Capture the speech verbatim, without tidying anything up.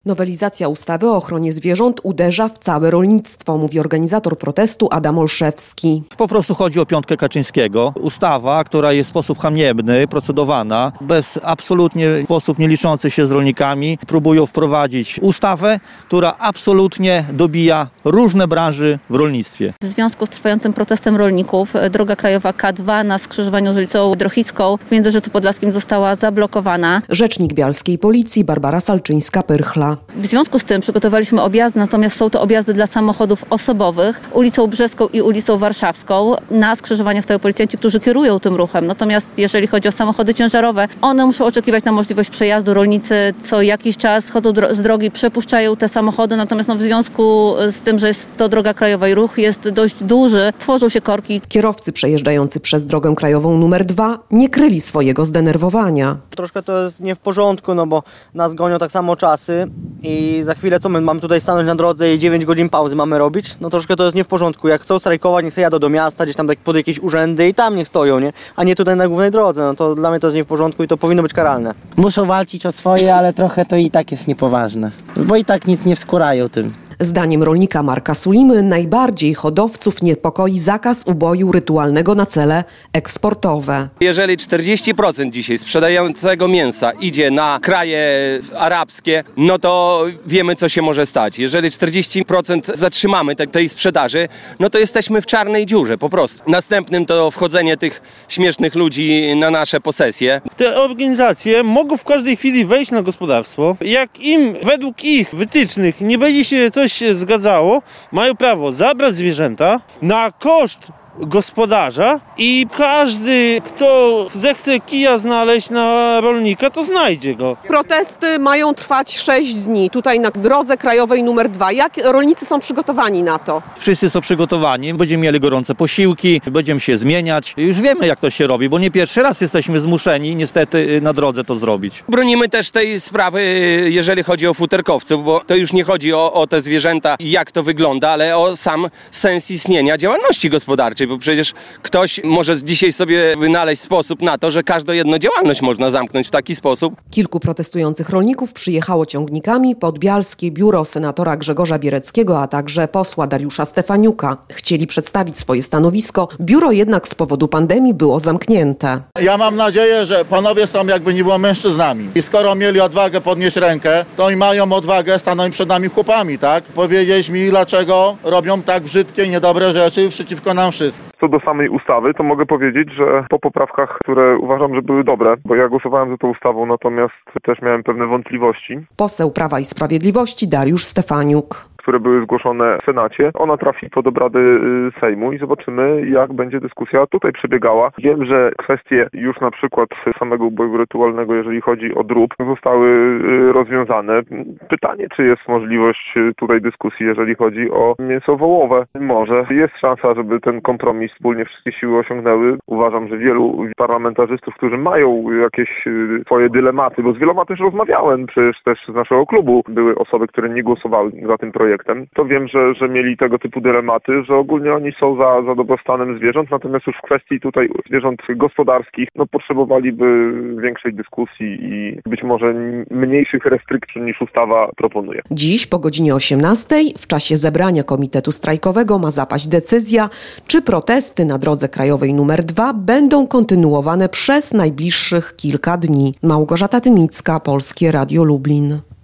Nowelizacja ustawy o ochronie zwierząt uderza w całe rolnictwo, mówi organizator protestu Adam Olszewski. Po prostu chodzi o piątkę Kaczyńskiego. Ustawa, która jest w sposób haniebny, procedowana, bez absolutnie sposób nie liczący się z rolnikami, próbują wprowadzić ustawę, która absolutnie dobija różne branże w rolnictwie. W związku z trwającym protestem rolników droga krajowa K dwa na skrzyżowaniu z ulicą Drochicką w Międzyrzeczu Podlaskim została zablokowana. Rzecznik bialskiej policji Barbara Salczyńska-Pyrchla. W związku z tym przygotowaliśmy objazdy, natomiast są to objazdy dla samochodów osobowych ulicą Brzeską i ulicą Warszawską. Na skrzyżowaniach stoją policjanci, którzy kierują tym ruchem. Natomiast jeżeli chodzi o samochody ciężarowe, one muszą oczekiwać na możliwość przejazdu. Rolnicy co jakiś czas chodzą z drogi, przepuszczają te samochody, natomiast no w związku z tym, że jest to droga krajowa i ruch jest dość duży, tworzą się korki. Kierowcy przejeżdżający przez drogę krajową numer dwa nie kryli swojego zdenerwowania. Troszkę to jest nie w porządku, no bo nas gonią tak samo czasy i za chwilę co my mamy tutaj stanąć na drodze i dziewięć godzin pauzy mamy robić? No troszkę to jest nie w porządku. Jak chcą strajkować, niech sobie jadą do miasta, gdzieś tam pod jakieś urzędy i tam niech stoją, nie? A nie tutaj na głównej drodze. No to dla mnie to jest nie w porządku i to powinno być karalne. Muszą walczyć o swoje, ale trochę to i tak jest niepoważne, bo i tak nic nie wskórają tym. Zdaniem rolnika Marka Sulimy najbardziej hodowców niepokoi zakaz uboju rytualnego na cele eksportowe. Jeżeli czterdzieści procent dzisiaj sprzedającego mięsa idzie na kraje arabskie, no to wiemy, co się może stać. Jeżeli czterdzieści procent zatrzymamy te, tej sprzedaży, no to jesteśmy w czarnej dziurze po prostu. Następnym to wchodzenie tych śmiesznych ludzi na nasze posesje. Te organizacje mogą w każdej chwili wejść na gospodarstwo. Jak im według ich wytycznych nie będzie się coś się zgadzało, mają prawo zabrać zwierzęta na koszt gospodarza i każdy, kto zechce kija znaleźć na rolnika, to znajdzie go. Protesty mają trwać sześć dni tutaj na drodze krajowej numer dwa. Jak rolnicy są przygotowani na to? Wszyscy są przygotowani, będziemy mieli gorące posiłki, będziemy się zmieniać. Już wiemy, jak to się robi, bo nie pierwszy raz jesteśmy zmuszeni niestety na drodze to zrobić. Bronimy też tej sprawy, jeżeli chodzi o futerkowców, bo to już nie chodzi o, o te zwierzęta i jak to wygląda, ale o sam sens istnienia działalności gospodarczej. Bo przecież ktoś może dzisiaj sobie wynaleźć sposób na to, że każdą jedną działalność można zamknąć w taki sposób. Kilku protestujących rolników przyjechało ciągnikami pod bialskie biuro senatora Grzegorza Biereckiego, a także posła Dariusza Stefaniuka. Chcieli przedstawić swoje stanowisko, biuro jednak z powodu pandemii było zamknięte. Ja mam nadzieję, że panowie są jakby nie było mężczyznami. I skoro mieli odwagę podnieść rękę, to i mają odwagę stanąć przed nami chłopami, tak? Powiedzieć mi, dlaczego robią tak brzydkie i niedobre rzeczy przeciwko nam wszystkim. Co do samej ustawy, to mogę powiedzieć, że po poprawkach, które uważam, że były dobre, bo ja głosowałem za tą ustawą, natomiast też miałem pewne wątpliwości. Poseł Prawa i Sprawiedliwości Dariusz Stefaniuk, które były zgłoszone w Senacie. Ona trafi pod obrady Sejmu i zobaczymy, jak będzie dyskusja tutaj przebiegała. Wiem, że kwestie już na przykład samego uboju rytualnego, jeżeli chodzi o drób, zostały rozwiązane. Pytanie, czy jest możliwość tutaj dyskusji, jeżeli chodzi o mięso wołowe. Może jest szansa, żeby ten kompromis wspólnie wszystkie siły osiągnęły. Uważam, że wielu parlamentarzystów, którzy mają jakieś swoje dylematy, bo z wieloma też rozmawiałem, przecież też z naszego klubu były osoby, które nie głosowały za tym projektem. To wiem, że, że mieli tego typu dylematy, że ogólnie oni są za, za dobrostanem zwierząt, natomiast już w kwestii tutaj zwierząt gospodarskich no, potrzebowaliby większej dyskusji i być może mniejszych restrykcji niż ustawa proponuje. Dziś po godzinie osiemnastej w czasie zebrania Komitetu Strajkowego ma zapaść decyzja, czy protesty na drodze krajowej numer dwa będą kontynuowane przez najbliższych kilka dni. Małgorzata Tymicka, Polskie Radio Lublin.